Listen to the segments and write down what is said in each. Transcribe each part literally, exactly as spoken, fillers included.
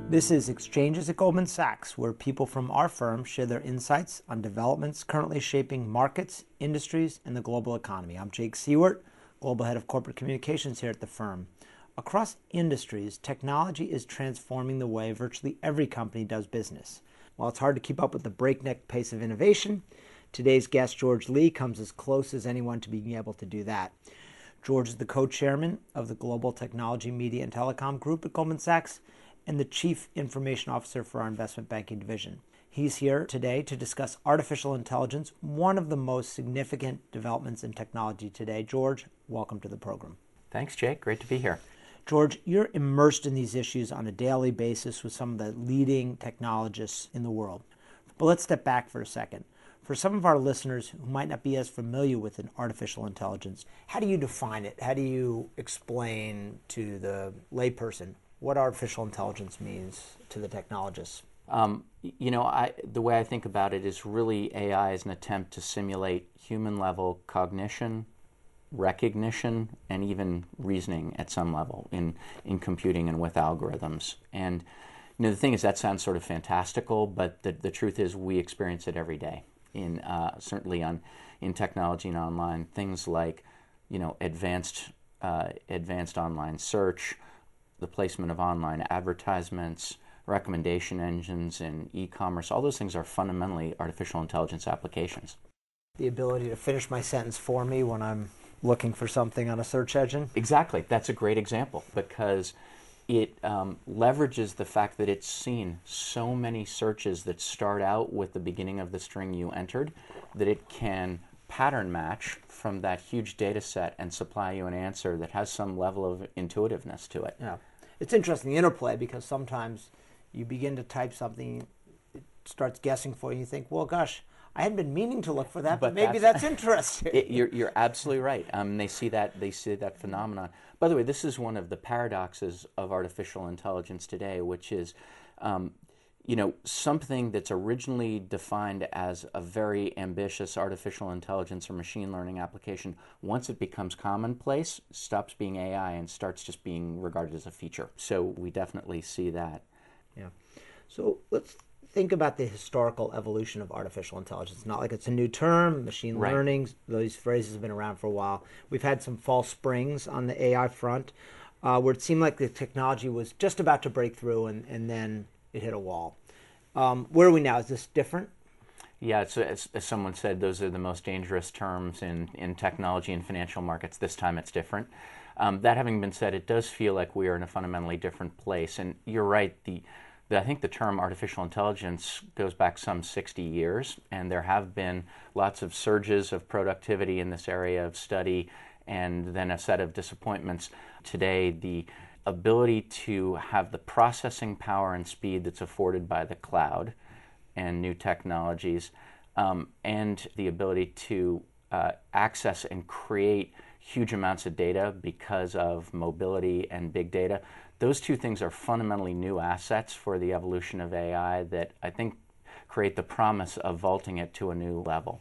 This is Exchanges at Goldman Sachs, where people from our firm share their insights on developments currently shaping markets, industries, and the global economy. I'm Jake Siewert, Global Head of Corporate Communications here at the firm. Across industries, technology is transforming the way virtually every company does business. While it's hard to keep up with the breakneck pace of innovation, today's guest, George Lee, comes as close as anyone to being able to do that. George is the co-chairman of the Global Technology, Media, and Telecom Group at Goldman Sachs and the Chief Information Officer for our Investment Banking Division. He's here today to discuss artificial intelligence, one of the most significant developments in technology today. George, welcome to the program. Thanks, Jake. Great to be here. George, you're immersed in these issues on a daily basis with some of the leading technologists in the world. But let's step back for a second. For some of our listeners who might not be as familiar with an artificial intelligence, how do you define it? How do you explain to the layperson what artificial intelligence means to the technologists? Um, you know, I, the way I think about it is really A I is an attempt to simulate human-level cognition, recognition, and even reasoning at some level in, in computing and with algorithms. And you know, the thing is, that sounds sort of fantastical, but the, the truth is we experience it every day. In uh, certainly on in technology and online, things like you know advanced uh, advanced online search, the placement of online advertisements, recommendation engines, and e-commerce. All those things are fundamentally artificial intelligence applications. The ability to finish my sentence for me when I'm looking for something on a search engine? Exactly. That's a great example because it um, leverages the fact that it's seen so many searches that start out with the beginning of the string you entered that it can pattern match from that huge data set and supply you an answer that has some level of intuitiveness to it. Yeah. It's interesting, the interplay, because sometimes you begin to type something, it starts guessing for you, you think, well, gosh, I hadn't been meaning to look for that, but, but maybe that's, that's interesting. It, you're, you're absolutely right. Um, they see that they see that phenomenon. By the way, this is one of the paradoxes of artificial intelligence today, which is, um, you know, something that's originally defined as a very ambitious artificial intelligence or machine learning application, once it becomes commonplace, stops being A I and starts just being regarded as a feature. So we definitely see that. Yeah. So let's think about the historical evolution of artificial intelligence. It's not like it's a new term, machine right. learning, those phrases have been around for a while. We've had some false springs on the A I front uh, where it seemed like the technology was just about to break through and, and then it hit a wall. Um, where are we now? Is this different? Yeah, it's, as, as someone said, those are the most dangerous terms in, in technology and financial markets. This time it's different. Um, that having been said, it does feel like we are in a fundamentally different place. And you're right, the I think the term artificial intelligence goes back some sixty years, and there have been lots of surges of productivity in this area of study, and then a set of disappointments. Today, the ability to have the processing power and speed that's afforded by the cloud and new technologies, um, and the ability to uh, access and create huge amounts of data because of mobility and big data. Those two things are fundamentally new assets for the evolution of A I that I think create the promise of vaulting it to a new level.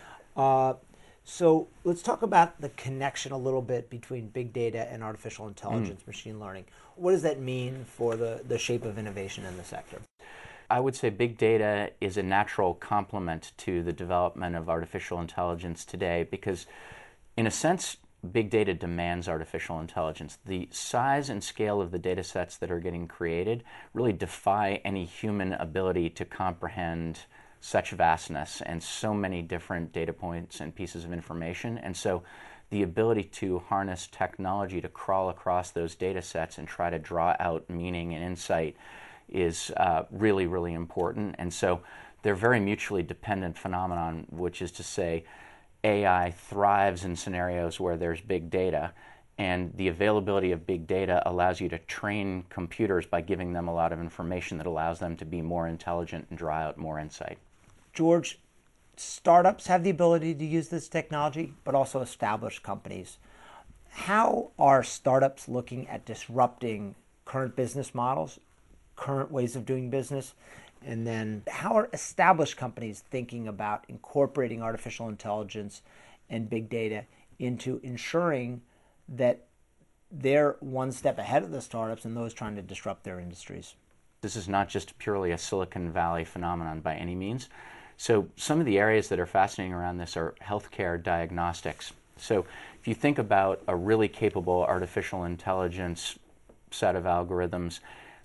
Uh, so let's talk about the connection a little bit between big data and artificial intelligence, mm. machine learning. What does that mean for the, the shape of innovation in the sector? I would say big data is a natural complement to the development of artificial intelligence today because, in a sense, big data demands artificial intelligence. The size and scale of the data sets that are getting created really defy any human ability to comprehend such vastness and so many different data points and pieces of information. And so the ability to harness technology to crawl across those data sets and try to draw out meaning and insight is uh, really, really important. And so they're very mutually dependent phenomenon, which is to say, A I thrives in scenarios where there's big data, and the availability of big data allows you to train computers by giving them a lot of information that allows them to be more intelligent and draw out more insight. George, startups have the ability to use this technology, but also established companies. How are startups looking at disrupting current business models, current ways of doing business? And then how are established companies thinking about incorporating artificial intelligence and big data into ensuring that they're one step ahead of the startups and those trying to disrupt their industries? This is not just purely a Silicon Valley phenomenon by any means. So some of the areas that are fascinating around this are healthcare diagnostics. So if you think about a really capable artificial intelligence set of algorithms,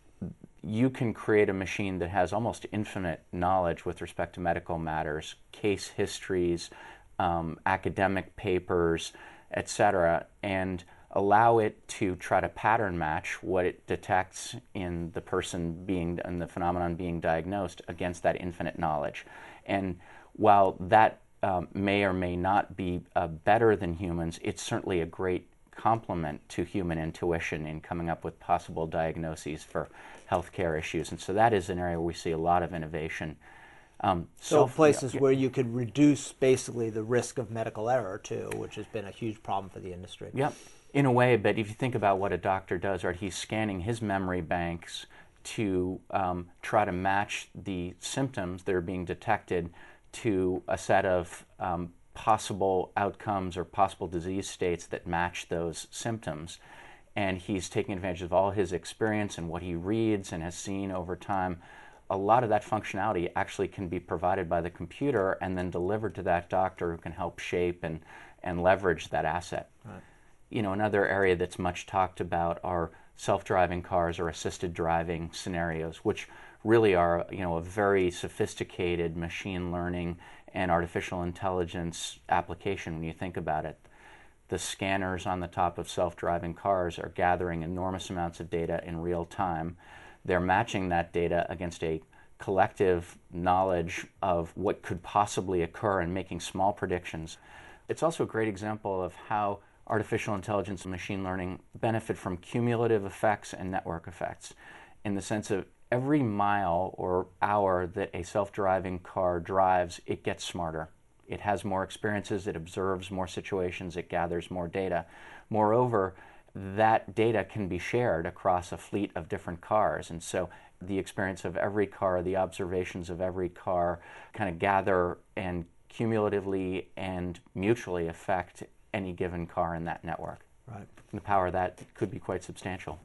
you can create a machine that has almost infinite knowledge with respect to medical matters, case histories, um, academic papers, et cetera, and allow it to try to pattern match what it detects in the person being, in the phenomenon being diagnosed against that infinite knowledge. And while that um, may or may not be uh, better than humans, it's certainly a great complement to human intuition in coming up with possible diagnoses for healthcare issues. And so that is an area where we see a lot of innovation. Um, so self, places yeah, where you could reduce basically the risk of medical error too, which has been a huge problem for the industry. Yep, in a way, but if you think about what a doctor does, right, he's scanning his memory banks to um, try to match the symptoms that are being detected to a set of um, possible outcomes or possible disease states that match those symptoms. And he's taking advantage of all his experience and what he reads and has seen over time. A lot of that functionality actually can be provided by the computer and then delivered to that doctor who can help shape and, and leverage that asset. Right. You know, another area that's much talked about are self-driving cars or assisted driving scenarios, which really are, you know, a very sophisticated machine learning and artificial intelligence application when you think about it. The scanners on the top of self-driving cars are gathering enormous amounts of data in real time. They're matching that data against a collective knowledge of what could possibly occur and making small predictions. It's also a great example of how artificial intelligence and machine learning benefit from cumulative effects and network effects, in the sense of every mile or hour that a self-driving car drives, it gets smarter. It has more experiences, it observes more situations, it gathers more data. Moreover, that data can be shared across a fleet of different cars, and so the experience of every car, the observations of every car kind of gather and cumulatively and mutually affect any given car in that network. Right. And the power of that could be quite substantial.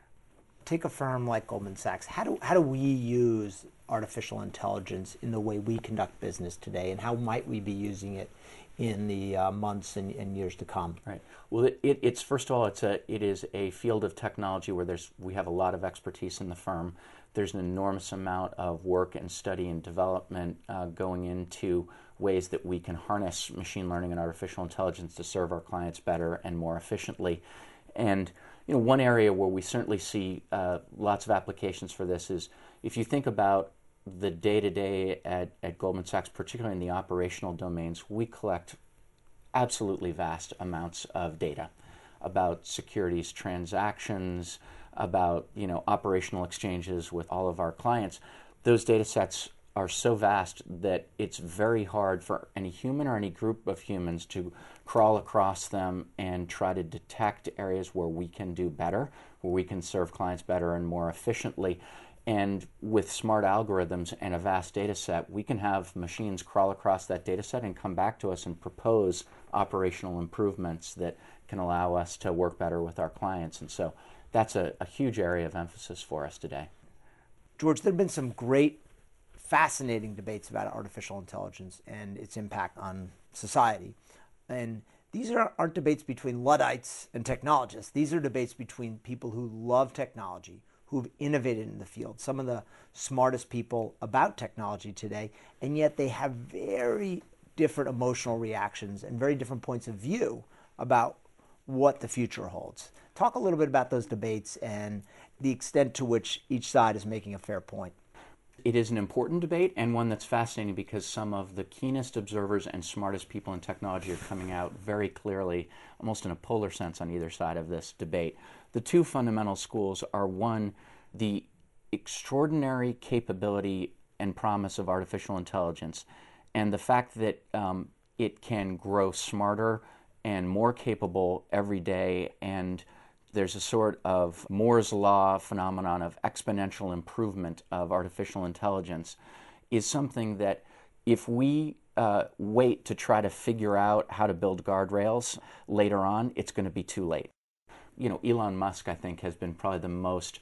Take a firm like Goldman Sachs. How do, how do we use artificial intelligence in the way we conduct business today, and how might we be using it in the uh, months and, and years to come? Right. Well, it, it, it's first of all, it's a it is a field of technology where there's we have a lot of expertise in the firm. There's an enormous amount of work and study and development uh, going into ways that we can harness machine learning and artificial intelligence to serve our clients better and more efficiently. And you know, one area where we certainly see uh, lots of applications for this is if you think about the day-to-day at, at Goldman Sachs, particularly in the operational domains, we collect absolutely vast amounts of data about securities transactions, about you know operational exchanges with all of our clients. Those data sets are so vast that it's very hard for any human or any group of humans to crawl across them and try to detect areas where we can do better, where we can serve clients better and more efficiently. And with smart algorithms and a vast data set, we can have machines crawl across that data set and come back to us and propose operational improvements that can allow us to work better with our clients. And so that's a, a huge area of emphasis for us today. George, there have been some great, fascinating debates about artificial intelligence and its impact on society. And these are, aren't debates between Luddites and technologists. These are debates between people who love technology, who've innovated in the field, some of the smartest people about technology today, and yet they have very different emotional reactions and very different points of view about what the future holds. Talk a little bit about those debates and the extent to which each side is making a fair point. It is an important debate and one that's fascinating because some of the keenest observers and smartest people in technology are coming out very clearly, almost in a polar sense on either side of this debate. The two fundamental schools are, one, the extraordinary capability and promise of artificial intelligence and the fact that um, it can grow smarter and more capable every day, and there's a sort of Moore's Law phenomenon of exponential improvement of artificial intelligence, is something that if we uh, wait to try to figure out how to build guardrails later on, it's going to be too late. You know, Elon Musk, I think, has been probably the most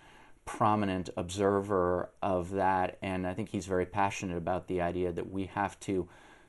prominent observer of that, and I think he's very passionate about the idea that we have to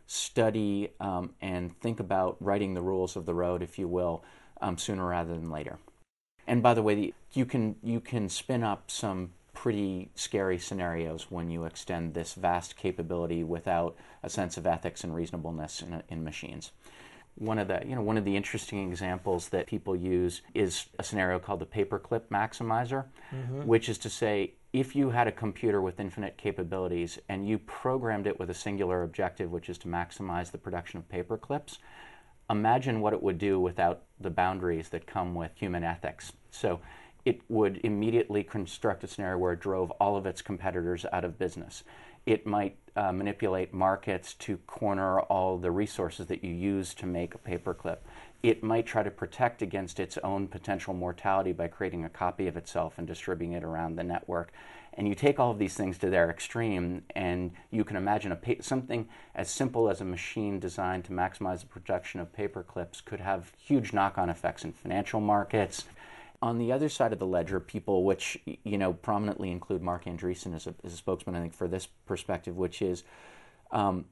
study um, and think about writing the rules of the road, if you will, um, sooner rather than later. And by the way, you can you can spin up some pretty scary scenarios when you extend this vast capability without a sense of ethics and reasonableness in, in machines. One of the you know one of the interesting examples that people use is a scenario called the paperclip maximizer, mm-hmm. which is to say, if you had a computer with infinite capabilities and you programmed it with a singular objective, which is to maximize the production of paper clips, imagine what it would do without the boundaries that come with human ethics. So it would immediately construct a scenario where it drove all of its competitors out of business. It might uh, manipulate markets to corner all the resources that you use to make a paperclip. It might try to protect against its own potential mortality by creating a copy of itself and distributing it around the network. And you take all of these things to their extreme, and you can imagine a pa- something as simple as a machine designed to maximize the production of paperclips could have huge knock-on effects in financial markets. On the other side of the ledger, people, which you know prominently include Marc Andreessen as a, as a spokesman, I think, for this perspective, which is um,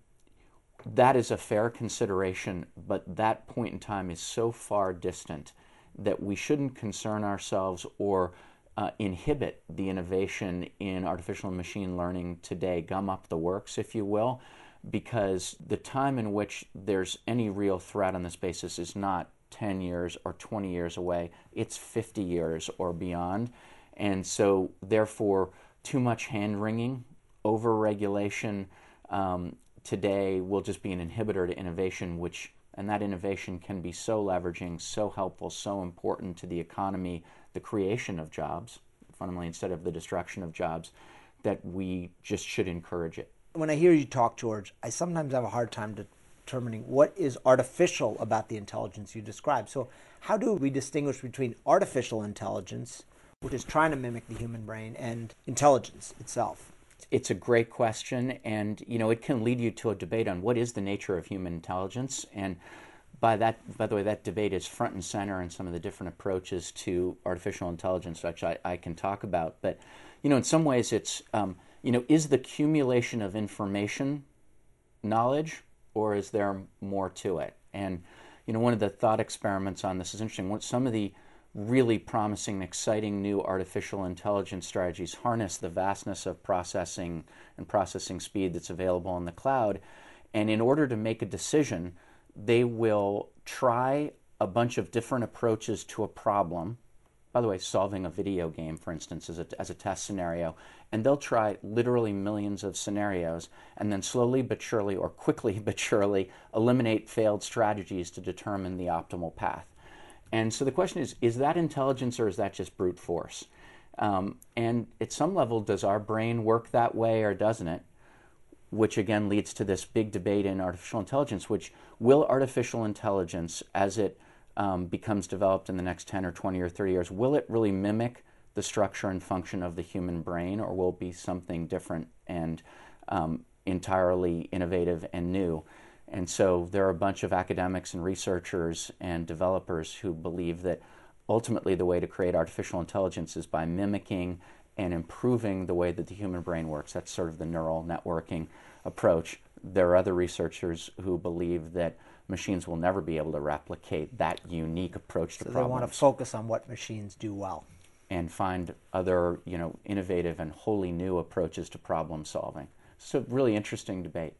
that is a fair consideration, but that point in time is so far distant that we shouldn't concern ourselves or uh, inhibit the innovation in artificial and machine learning today, gum up the works, if you will, because the time in which there's any real threat on this basis is not ten years or twenty years away, it's fifty years or beyond. And so, therefore, too much hand-wringing, over-regulation um, today will just be an inhibitor to innovation, which, and that innovation can be so leveraging, so helpful, so important to the economy, the creation of jobs, fundamentally, instead of the destruction of jobs, that we just should encourage it. When I hear you talk, George, I sometimes have a hard time determining what is artificial about the intelligence you describe. So how do we distinguish between artificial intelligence, which is trying to mimic the human brain, and intelligence itself? It's a great question, and you know it can lead you to a debate on what is the nature of human intelligence. And by that, by the way, that debate is front and center in some of the different approaches to artificial intelligence, which I, I can talk about. But you know, in some ways, it's um, you know, is the accumulation of information knowledge, or is there more to it? And you know, one of the thought experiments on this is interesting. What some of the really promising and exciting new artificial intelligence strategies harness the vastness of processing and processing speed that's available in the cloud. And in order to make a decision, they will try a bunch of different approaches to a problem. By the way, solving a video game, for instance, as a, as a test scenario. And they'll try literally millions of scenarios and then slowly but surely, or quickly but surely, eliminate failed strategies to determine the optimal path. And so the question is, is that intelligence or is that just brute force? Um, and at some level, does our brain work that way or doesn't it? Which again leads to this big debate in artificial intelligence, which will artificial intelligence, as it um, becomes developed in the next ten or twenty or thirty years, will it really mimic the structure and function of the human brain, or will it be something different and um, entirely innovative and new? And so there are a bunch of academics and researchers and developers who believe that ultimately the way to create artificial intelligence is by mimicking and improving the way that the human brain works. That's sort of the neural networking approach. There are other researchers who believe that machines will never be able to replicate that unique approach to so problems. They want to focus on what machines do well. And find other, you know, innovative and wholly new approaches to problem solving. It's a really interesting debate.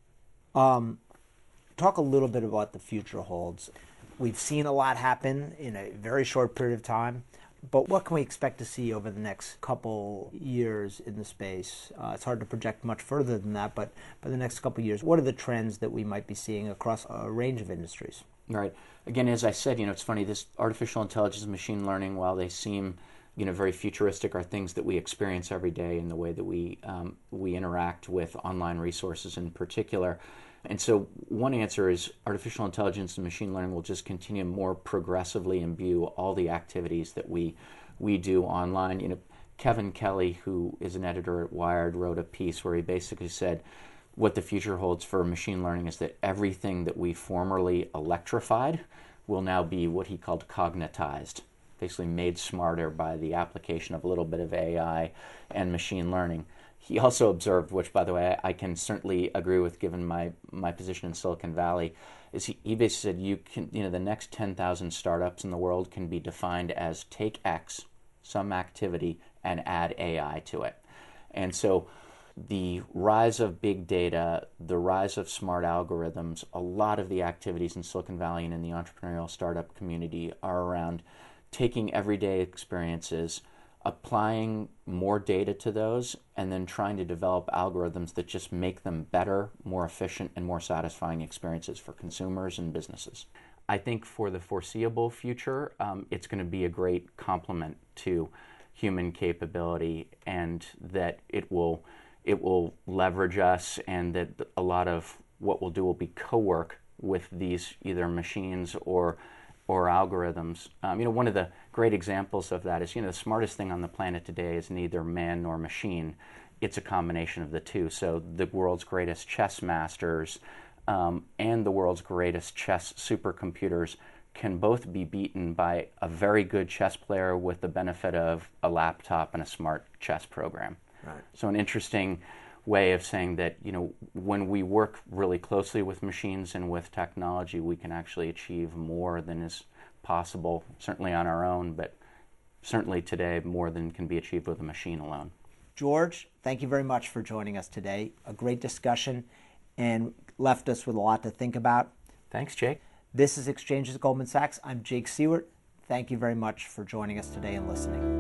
Um, talk a little bit about what the future holds. We've seen a lot happen in a very short period of time, but what can we expect to see over the next couple years in the space? Uh, it's hard to project much further than that, but for the next couple years, what are the trends that we might be seeing across a range of industries? Right. Again, as I said, you know, it's funny, this artificial intelligence and machine learning, while they seem, you know, very futuristic, are things that we experience every day in the way that we um, we interact with online resources in particular. And so one answer is artificial intelligence and machine learning will just continue more progressively imbue all the activities that we we do online. You know, Kevin Kelly, who is an editor at Wired, wrote a piece where he basically said what the future holds for machine learning is that everything that we formerly electrified will now be what he called cognitized. basically made smarter by the application of a little bit of A I and machine learning. He also observed, which, by the way, I can certainly agree with given my, my position in Silicon Valley, is he, he basically said you can, you know, the next ten thousand startups in the world can be defined as take X, some activity, and add A I to it. And so the rise of big data, the rise of smart algorithms, a lot of the activities in Silicon Valley and in the entrepreneurial startup community are around taking everyday experiences, applying more data to those, and then trying to develop algorithms that just make them better, more efficient, and more satisfying experiences for consumers and businesses. I think for the foreseeable future, um, it's going to be a great complement to human capability, and that it will it will leverage us, and that a lot of what we'll do will be co-work with these either machines or or algorithms. Um, you know, one of the great examples of that is, you know, the smartest thing on the planet today is neither man nor machine. It's a combination of the two. So the world's greatest chess masters um, and the world's greatest chess supercomputers can both be beaten by a very good chess player with the benefit of a laptop and a smart chess program. Right. So an interesting way of saying that, you know, when we work really closely with machines and with technology, we can actually achieve more than is possible, certainly on our own, but certainly today more than can be achieved with a machine alone. George, thank you very much for joining us today. A great discussion and left us with a lot to think about. Thanks, Jake. This is Exchanges at Goldman Sachs. I'm Jake Siewert. Thank you very much for joining us today and listening.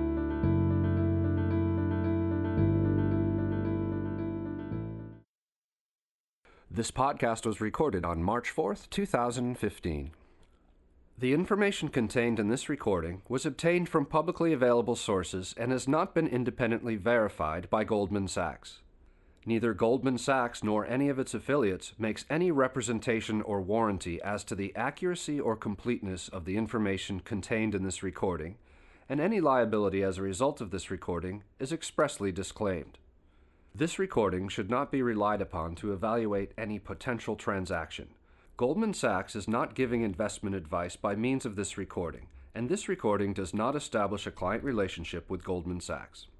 This podcast was recorded on March fourth, two thousand fifteen. The information contained in this recording was obtained from publicly available sources and has not been independently verified by Goldman Sachs. Neither Goldman Sachs nor any of its affiliates makes any representation or warranty as to the accuracy or completeness of the information contained in this recording, and any liability as a result of this recording is expressly disclaimed. This recording should not be relied upon to evaluate any potential transaction. Goldman Sachs is not giving investment advice by means of this recording, and this recording does not establish a client relationship with Goldman Sachs.